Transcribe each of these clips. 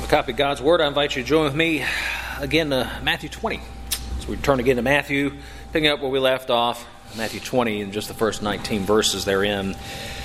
A copy of God's Word, I invite you to join with me again to Matthew 20. So we turn again to Matthew, picking up where we left off, Matthew 20, and just the first 19 verses therein.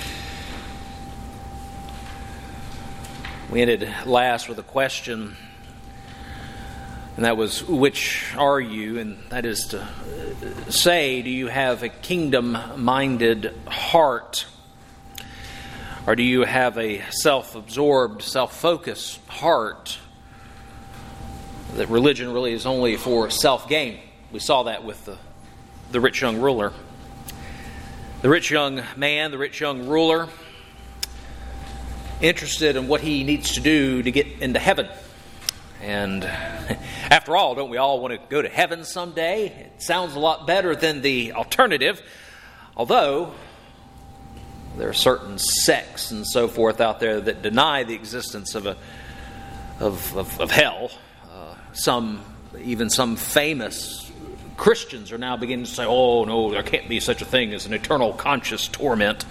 We ended last with a question, and that was, which are you? And that is to say, do you have a kingdom-minded heart? Or do you have a self-absorbed, self-focused heart? That religion really is only for self-gain. We saw that with the rich young ruler. The rich young man, the rich young ruler, interested in what he needs to do to get into heaven. And after all, don't we all want to go to heaven someday? It sounds a lot better than the alternative, although there are certain sects and so forth out there that deny the existence of hell. Some famous Christians are now beginning to say, "Oh no, there can't be such a thing as an eternal conscious torment."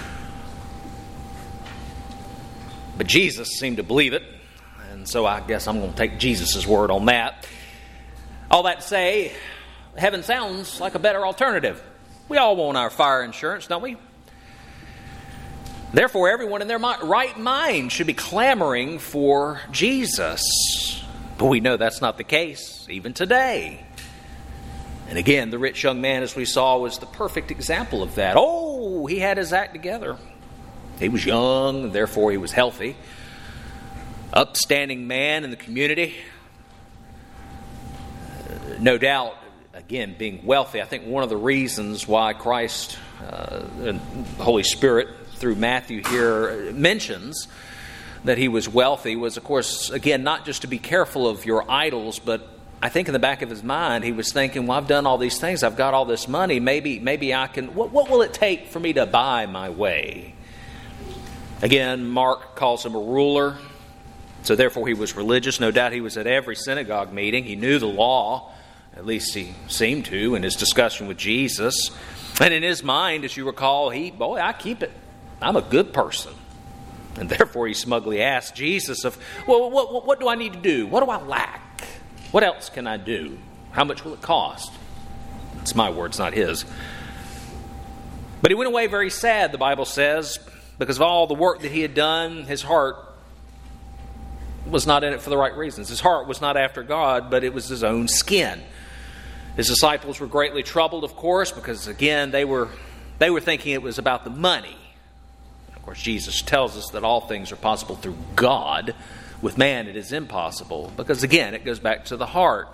But Jesus seemed to believe it, and so I guess I'm going to take Jesus' word on that. All that to say, heaven sounds like a better alternative. We all want our fire insurance, don't we? Therefore, everyone in their right mind should be clamoring for Jesus. But we know that's not the case, even today. And again, the rich young man, as we saw, was the perfect example of that. Oh, he had his act together. He was young, therefore he was healthy. Upstanding man in the community. No doubt, again, being wealthy. I think one of the reasons why Christ and the Holy Spirit through Matthew here mentions that he was wealthy was, of course, again, not just to be careful of your idols, but I think in the back of his mind he was thinking, well, I've done all these things, I've got all this money, maybe I can, what will it take for me to buy my way? Again, Mark calls him a ruler, so therefore he was religious. No doubt he was at every synagogue meeting. He knew the law, at least he seemed to in his discussion with Jesus. And in his mind, as you recall, I keep it. I'm a good person. And therefore he smugly asked Jesus what do I need to do? What do I lack? What else can I do? How much will it cost? It's my words, not his. But he went away very sad, the Bible says, because of all the work that he had done. His heart was not in it for the right reasons. His heart was not after God, but it was his own skin. His disciples were greatly troubled, of course, because again, they were thinking it was about the money. Of course, Jesus tells us that all things are possible through God. With man, it is impossible, because again, it goes back to the heart.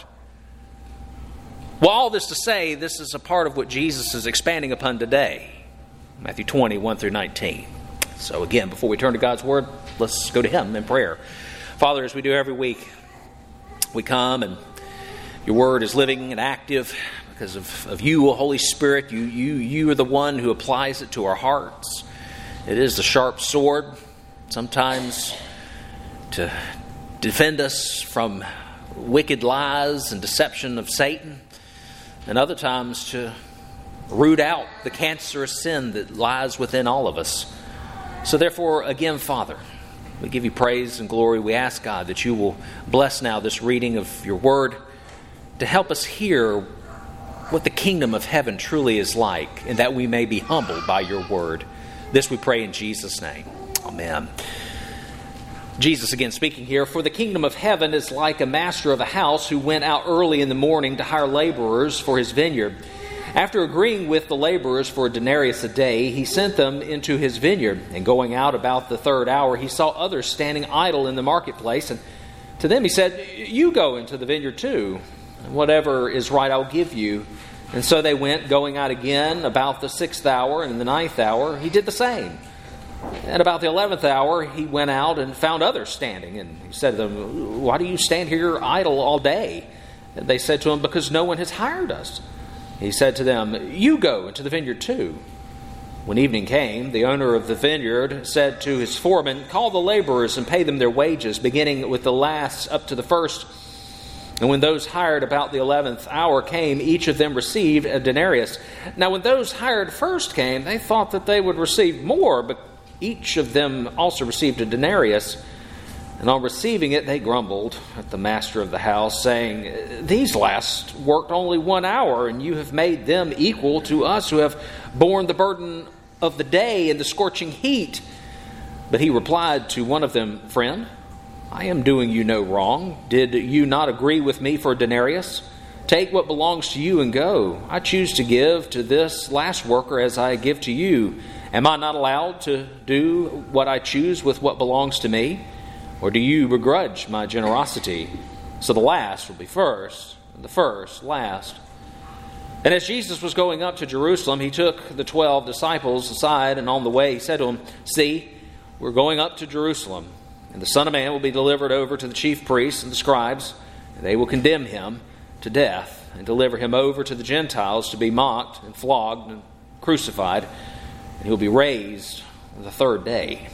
Well, all this to say, this is a part of what Jesus is expanding upon today. Matthew 20, 1 through 19. So again, before we turn to God's Word, let's go to Him in prayer. Father, as we do every week, we come and your Word is living and active because of you, O Holy Spirit. You are the one who applies it to our hearts. It is the sharp sword, sometimes to defend us from wicked lies and deception of Satan, and other times to root out the cancerous sin that lies within all of us. So therefore, again, Father, we give you praise and glory. We ask, God, that you will bless now this reading of your word to help us hear what the kingdom of heaven truly is like, and that we may be humbled by your word. This we pray in Jesus' name. Amen. Jesus again speaking here, "For the kingdom of heaven is like a master of a house who went out early in the morning to hire laborers for his vineyard. After agreeing with the laborers for a denarius a day, he sent them into his vineyard. And going out about the third hour, he saw others standing idle in the marketplace. And to them he said, 'You go into the vineyard too, and whatever is right I'll give you.' And so they went, going out again about the 6th hour, and in the 9th hour he did the same. And about the 11th hour he went out and found others standing. And he said to them, 'Why do you stand here idle all day?' And they said to him, 'Because no one has hired us.' He said to them, 'You go into the vineyard too.' When evening came, the owner of the vineyard said to his foreman, 'Call the laborers and pay them their wages, beginning with the last up to the first.' And when those hired about the 11th hour came, each of them received a denarius. Now when those hired first came, they thought that they would receive more, but each of them also received a denarius. And on receiving it, they grumbled at the master of the house, saying, "These last worked only 1 hour, and you have made them equal to us who have borne the burden of the day and the scorching heat." But he replied to one of them, "Friend, I am doing you no wrong. Did you not agree with me for a denarius? Take what belongs to you and go. I choose to give to this last worker as I give to you. Am I not allowed to do what I choose with what belongs to me? Or do you begrudge my generosity? So the last will be first, and the first last." And as Jesus was going up to Jerusalem, he took the 12 disciples aside, and on the way he said to them, "See, we're going up to Jerusalem, and the Son of Man will be delivered over to the chief priests and the scribes, and they will condemn him to death and deliver him over to the Gentiles to be mocked and flogged and crucified, and he will be raised on the third day."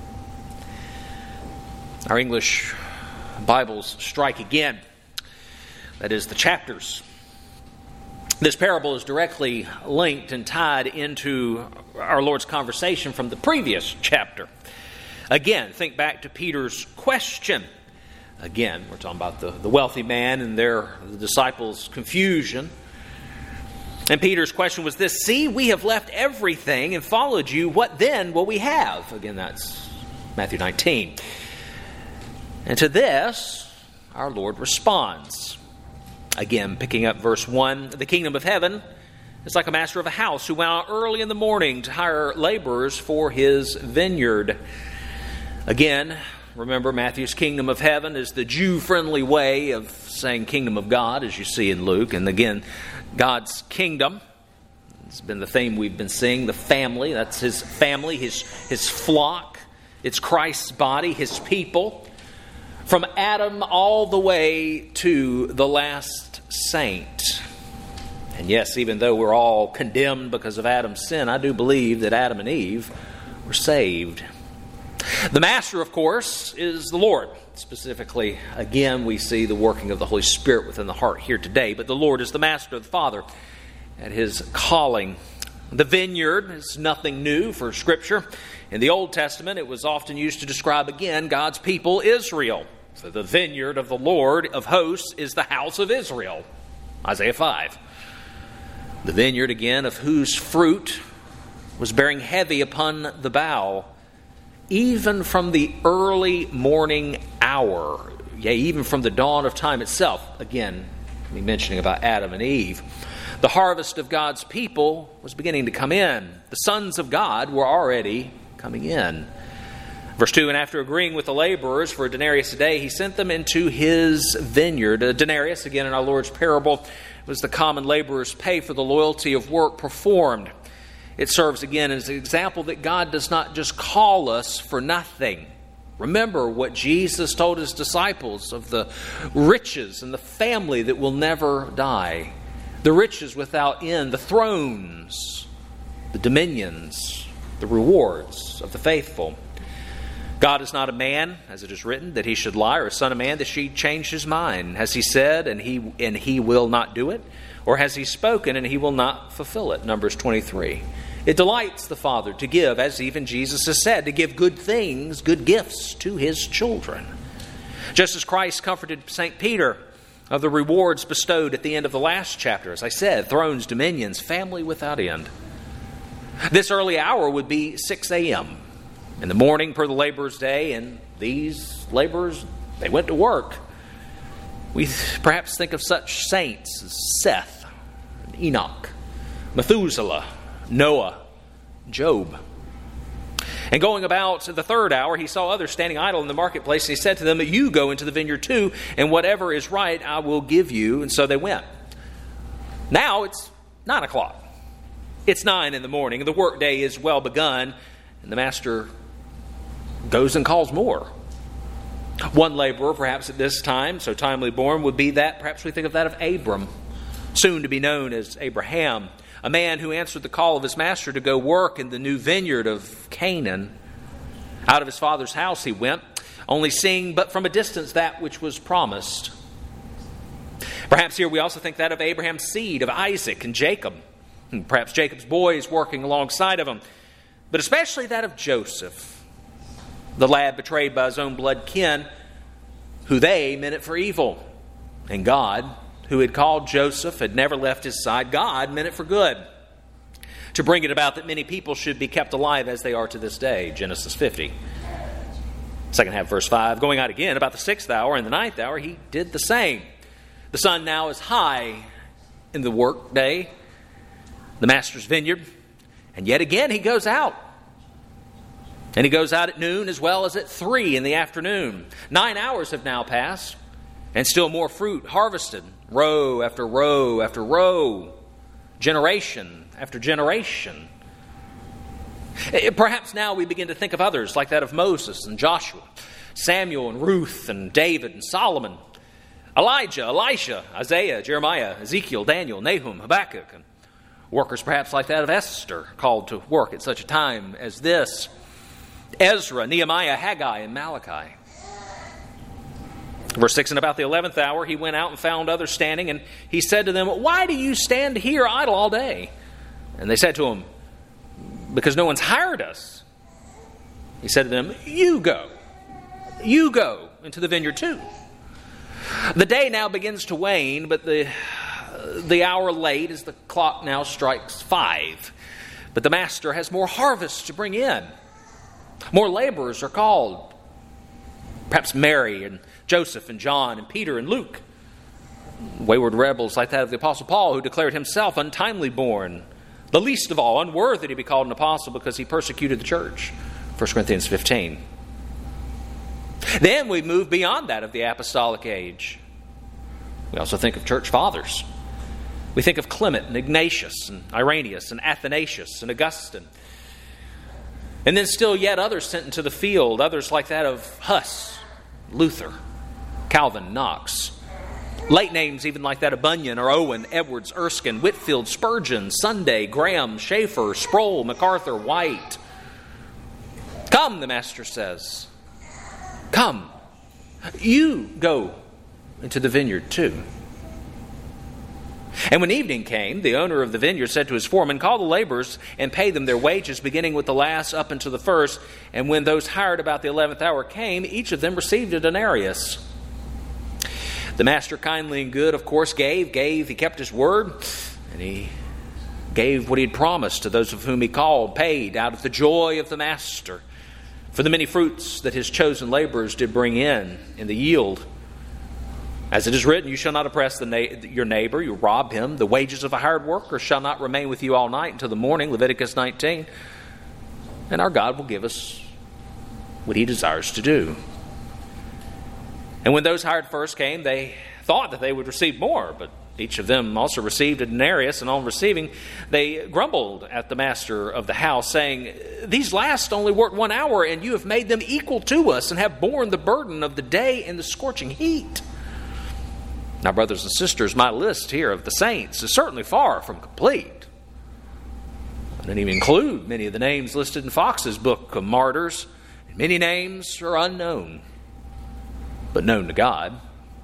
Our English Bibles strike again. That is, the chapters. This parable is directly linked and tied into our Lord's conversation from the previous chapter. Again, think back to Peter's question. Again, we're talking about the wealthy man and the disciples' confusion. And Peter's question was this: "See, we have left everything and followed you. What then will we have?" Again, that's Matthew 19. And to this, our Lord responds. Again, picking up verse 1, "The kingdom of heaven is like a master of a house who went out early in the morning to hire laborers for his vineyard." Again, remember, Matthew's kingdom of heaven is the Jew-friendly way of saying kingdom of God, as you see in Luke. And again, God's kingdom, it's been the theme we've been seeing, the family. That's his family, his flock. It's Christ's body, his people. From Adam all the way to the last saint. And yes, even though we're all condemned because of Adam's sin, I do believe that Adam and Eve were saved. The master, of course, is the Lord. Specifically, again, we see the working of the Holy Spirit within the heart here today. But the Lord is the master, the Father, at his calling. The vineyard is nothing new for Scripture. In the Old Testament, it was often used to describe, again, God's people, Israel. So the vineyard of the Lord of hosts is the house of Israel. Isaiah 5. The vineyard, again, of whose fruit was bearing heavy upon the bough, even from the early morning hour, yea, even from the dawn of time itself. Again, me mentioning about Adam and Eve. The harvest of God's people was beginning to come in. The sons of God were already coming in. Verse 2, "And after agreeing with the laborers for a denarius a day, he sent them into his vineyard." A denarius, again in our Lord's parable, was the common laborer's pay for the loyalty of work performed. It serves again as an example that God does not just call us for nothing. Remember what Jesus told his disciples of the riches and the family that will never die. The riches without end, the thrones, the dominions, the rewards of the faithful. God is not a man, as it is written, that he should lie, or a son of man that he change his mind. Has he said, and he will not do it? Or has he spoken, and he will not fulfill it? Numbers 23. It delights the Father to give, as even Jesus has said, to give good things, good gifts to his children. Just as Christ comforted St. Peter of the rewards bestowed at the end of the last chapter, as I said, thrones, dominions, family without end. This early hour would be 6 a.m. in the morning per the laborer's day, and these laborers, they went to work. We perhaps think of such saints as Seth, Enoch, Methuselah, Noah, Job. And going about the third hour, he saw others standing idle in the marketplace, and he said to them, "You go into the vineyard too, and whatever is right I will give you." And so they went. Now it's 9 o'clock. It's 9 in the morning, and the workday is well begun, and the master goes and calls more. One laborer, perhaps at this time, so timely born, would be that, perhaps we think of that of Abram, soon to be known as Abraham, a man who answered the call of his master to go work in the new vineyard of Canaan. Out of his father's house he went, only seeing but from a distance that which was promised. Perhaps here we also think that of Abraham's seed, of Isaac and Jacob, and perhaps Jacob's boys working alongside of him, but especially that of Joseph. The lad betrayed by his own blood kin, who they meant it for evil. And God, who had called Joseph, had never left his side. God meant it for good, to bring it about that many people should be kept alive as they are to this day. Genesis 50. Second half, verse 5. Going out again about the 6th hour and the 9th hour, he did the same. The sun now is high in the work day, the master's vineyard, and yet again he goes out. And he goes out at noon as well as at 3 in the afternoon. 9 hours have now passed, and still more fruit harvested, row after row after row, generation after generation. Perhaps now we begin to think of others like that of Moses and Joshua, Samuel and Ruth and David and Solomon, Elijah, Elisha, Isaiah, Jeremiah, Ezekiel, Daniel, Nahum, Habakkuk, and workers perhaps like that of Esther, called to work at such a time as this, Ezra, Nehemiah, Haggai, and Malachi. Verse 6, and about the 11th hour he went out and found others standing, and he said to them, why do you stand here idle all day? And they said to him, because no one's hired us. He said to them, you go into the vineyard too. The day now begins to wane, but the hour late as the clock now strikes 5. But the master has more harvest to bring in. More laborers are called. Perhaps Mary and Joseph and John and Peter and Luke. Wayward rebels like that of the Apostle Paul, who declared himself untimely born, the least of all, unworthy to be called an apostle because he persecuted the church. 1 Corinthians 15. Then we move beyond that of the apostolic age. We also think of church fathers. We think of Clement and Ignatius and Irenaeus and Athanasius and Augustine. And then still yet others sent into the field, others like that of Huss, Luther, Calvin, Knox. Late names even like that of Bunyan or Owen, Edwards, Erskine, Whitefield, Spurgeon, Sunday, Graham, Schaeffer, Sproul, MacArthur, White. Come, the master says. Come. You go into the vineyard too. And when evening came, the owner of the vineyard said to his foreman, call the laborers and pay them their wages, beginning with the last up unto the first. And when those hired about the 11th hour came, each of them received a denarius. The master, kindly and good, of course, gave. He kept his word, and he gave what he had promised to those of whom he called, paid out of the joy of the master for the many fruits that his chosen laborers did bring in the yield. As it is written, you shall not oppress your neighbor, you rob him. The wages of a hired worker shall not remain with you all night until the morning, Leviticus 19. And our God will give us what he desires to do. And when those hired first came, they thought that they would receive more, but each of them also received a denarius, and on receiving, they grumbled at the master of the house, saying, these last only worked 1 hour, and you have made them equal to us, and have borne the burden of the day in the scorching heat. Now, brothers and sisters, my list here of the saints is certainly far from complete. I didn't even include many of the names listed in Fox's book of martyrs. Many names are unknown, but known to God.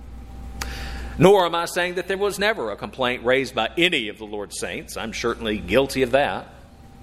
Nor am I saying that there was never a complaint raised by any of the Lord's saints. I'm certainly guilty of that.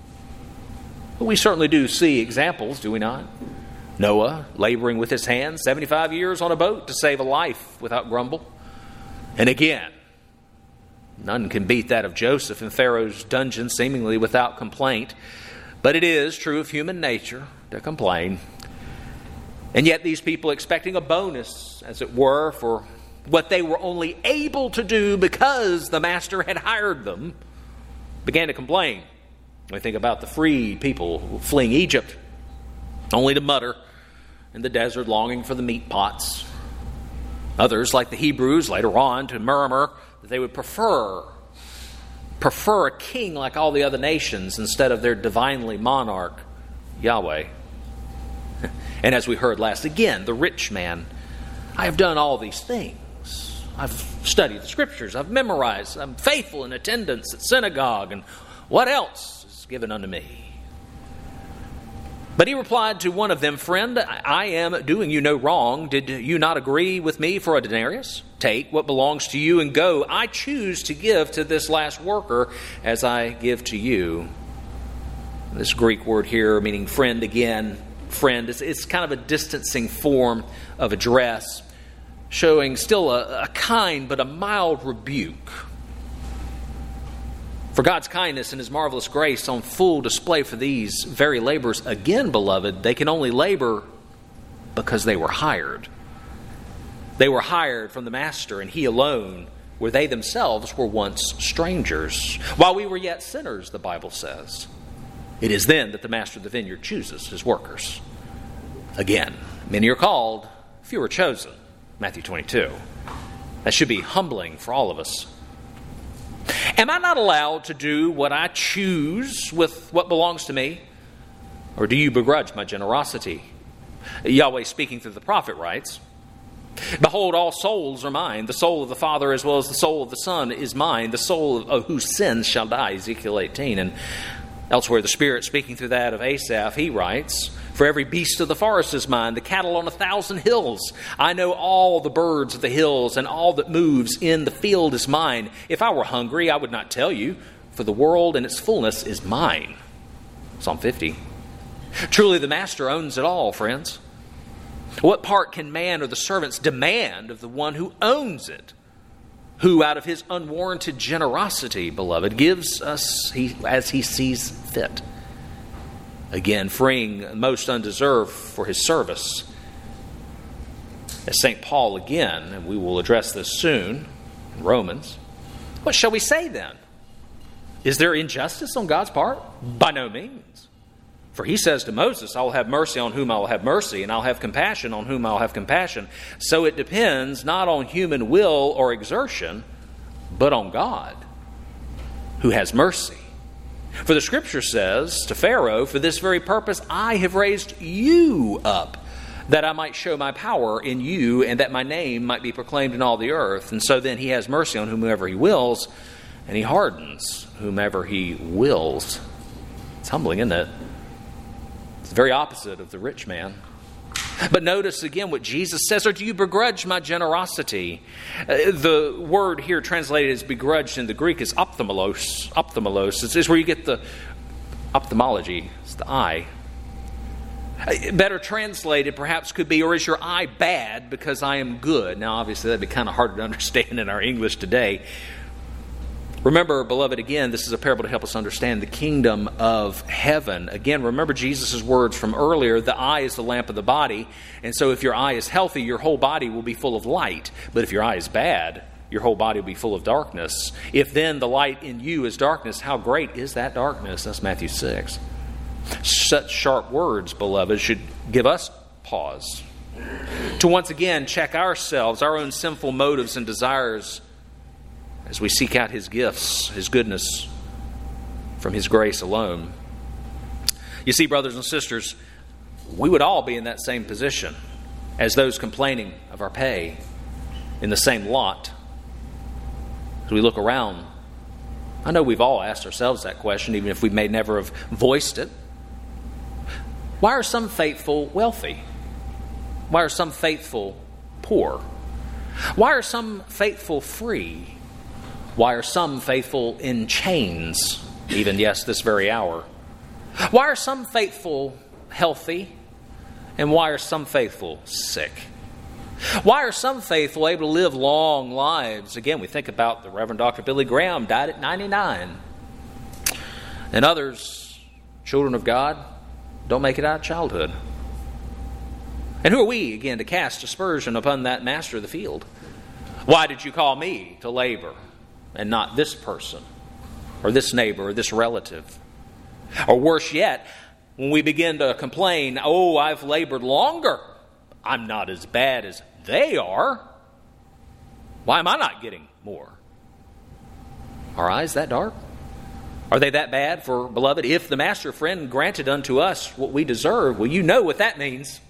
But we certainly do see examples, do we not? Noah laboring with his hands 75 years on a boat to save a life without grumble. And again, none can beat that of Joseph in Pharaoh's dungeon, seemingly without complaint. But it is true of human nature to complain. And yet these people, expecting a bonus, as it were, for what they were only able to do because the master had hired them, began to complain. We think about the freed people fleeing Egypt, only to mutter in the desert, longing for the meat pots. Others, like the Hebrews, later on, to murmur that they would prefer a king like all the other nations instead of their divinely monarch, Yahweh. And as we heard last, again, the rich man, I have done all these things. I've studied the scriptures. I've memorized. I'm faithful in attendance at synagogue. And what else is given unto me? But he replied to one of them, friend, I am doing you no wrong. Did you not agree with me for a denarius? Take what belongs to you and go. I choose to give to this last worker as I give to you. This Greek word here, meaning friend again, friend. It's kind of a distancing form of address, showing still a kind but a mild rebuke. For God's kindness and His marvelous grace on full display for these very laborers, again, beloved, they can only labor because they were hired. They were hired from the Master, and He alone, where they themselves were once strangers. While we were yet sinners, the Bible says. It is then that the Master of the vineyard chooses His workers. Again, many are called, few are chosen. Matthew 22. That should be humbling for all of us. Am I not allowed to do what I choose with what belongs to me? Or do you begrudge my generosity? Yahweh, speaking through the prophet, writes, Behold, all souls are mine. The soul of the Father as well as the soul of the Son is mine. The soul of whose sins shall die. Ezekiel 18. And elsewhere, the Spirit, speaking through that of Asaph, he writes, For every beast of the forest is mine, the cattle on 1,000 hills. I know all the birds of the hills, and all that moves in the field is mine. If I were hungry, I would not tell you, for the world and its fullness is mine. Psalm 50. Truly the Master owns it all, friends. What part can man or the servants demand of the one who owns it? Who, out of His unwarranted generosity, beloved, gives us as He sees fit. Again, freeing most undeserved for His service. As St. Paul again, and we will address this soon in Romans, what shall we say then? Is there injustice on God's part? By no means. For He says to Moses, I will have mercy on whom I will have mercy, and I'll have compassion on whom I will have compassion. So it depends not on human will or exertion, but on God, who has mercy. For the Scripture says to Pharaoh, For this very purpose I have raised you up, that I might show my power in you, and that my name might be proclaimed in all the earth. And so then He has mercy on whomever He wills, and He hardens whomever He wills. It's humbling, isn't it? It's the very opposite of the rich man. But notice again what Jesus says, Or do you begrudge my generosity? The word here translated as begrudged in the Greek is ophthalmos. Ophthalmos is where you get the ophthalmology. It's the eye. Better translated perhaps could be, or is your eye bad because I am good? Now obviously that'd be kind of harder to understand in our English today. Remember, beloved, again, this is a parable to help us understand the kingdom of heaven. Again, remember Jesus' words from earlier, the eye is the lamp of the body. And so if your eye is healthy, your whole body will be full of light. But if your eye is bad, your whole body will be full of darkness. If then the light in you is darkness, how great is that darkness? That's Matthew 6. Such sharp words, beloved, should give us pause to once again check ourselves, our own sinful motives and desires, as we seek out His gifts, His goodness from His grace alone. You see, brothers and sisters, we would all be in that same position as those complaining of our pay, in the same lot. As we look around, I know we've all asked ourselves that question, even if we may never have voiced it. Why are some faithful wealthy? Why are some faithful poor? Why are some faithful free? Why are some faithful in chains, even, yes, this very hour? Why are some faithful healthy, and why are some faithful sick? Why are some faithful able to live long lives? Again, we think about the Reverend Dr. Billy Graham, died at 99. And others, children of God, don't make it out of childhood. And who are we, again, to cast aspersion upon that master of the field? Why did you call me to labor and not this person, or this neighbor, or this relative? Or worse yet, when we begin to complain, oh, I've labored longer, I'm not as bad as they are, why am I not getting more? Are eyes that dark? Are they that bad? For, beloved, if the master friend granted unto us what we deserve, well, you know what that means.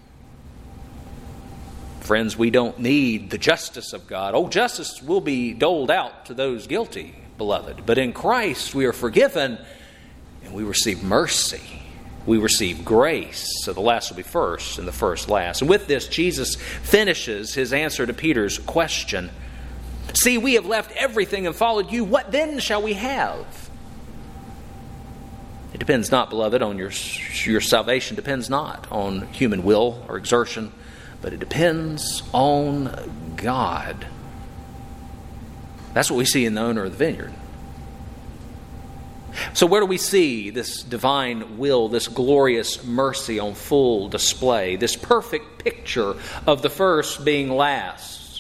Friends, we don't need the justice of God. Oh, justice will be doled out to those guilty, beloved. But in Christ we are forgiven and we receive mercy. We receive grace. So the last will be first and the first last. And with this, Jesus finishes His answer to Peter's question. See, we have left everything and followed you. What then shall we have? It depends not, beloved, on your salvation depends not on human will or exertion, but it depends on God. That's what we see in the owner of the vineyard. So where do we see this divine will, this glorious mercy on full display, this perfect picture of the first being last?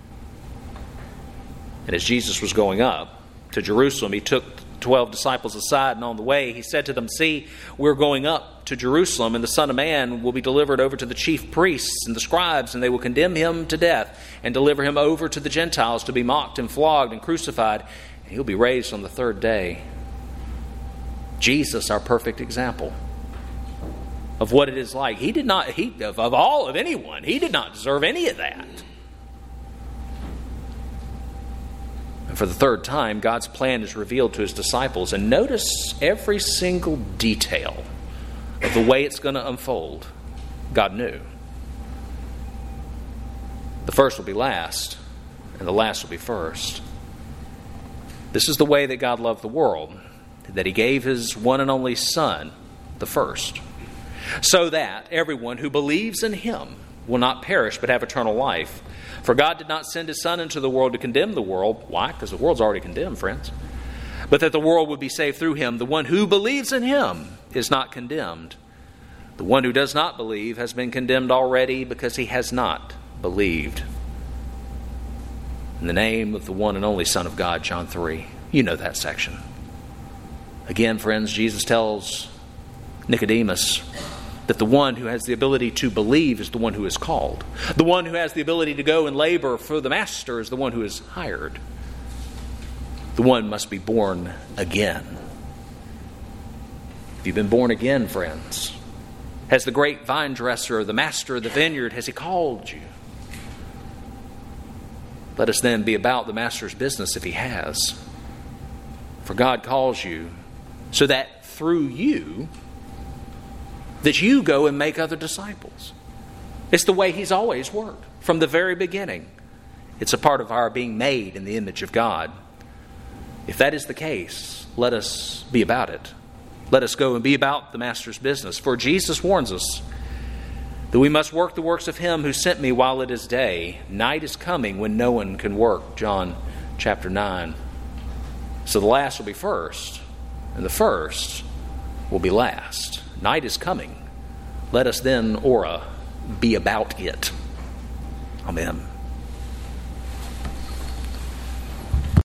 And as Jesus was going up to Jerusalem, he took 12 disciples aside, and on the way he said to them, "See, we're going up to Jerusalem, and the Son of Man will be delivered over to the chief priests and the scribes, and they will condemn him to death and deliver him over to the Gentiles to be mocked and flogged and crucified, and he'll be raised on the third day." Jesus, our perfect example of what it is like. He did not, of anyone, he did not deserve any of that. And for the third time, God's plan is revealed to his disciples. And notice every single detail of the way it's going to unfold. God knew. The first will be last, and the last will be first. This is the way that God loved the world, that he gave his one and only Son, the first, so that everyone who believes in him will not perish but have eternal life. For God did not send his Son into the world to condemn the world. Why? Because the world's already condemned, friends. But that the world would be saved through him. The one who believes in him is not condemned. The one who does not believe has been condemned already because he has not believed. In the name of the one and only Son of God, John 3. You know that section. Again, friends, Jesus tells Nicodemus that the one who has the ability to believe is the one who is called. The one who has the ability to go and labor for the master is the one who is hired. The one must be born again. Have you been born again, friends? Has the great vine dresser, the master of the vineyard, has he called you? Let us then be about the master's business if he has. For God calls you so that through you, that you go and make other disciples. It's the way he's always worked from the very beginning. It's a part of our being made in the image of God. If that is the case, let us be about it. Let us go and be about the master's business. For Jesus warns us that we must work the works of him who sent me while it is day. Night is coming when no one can work. John chapter 9. So the last will be first, and the first will be last. Night is coming. Let us then, be about it. Amen.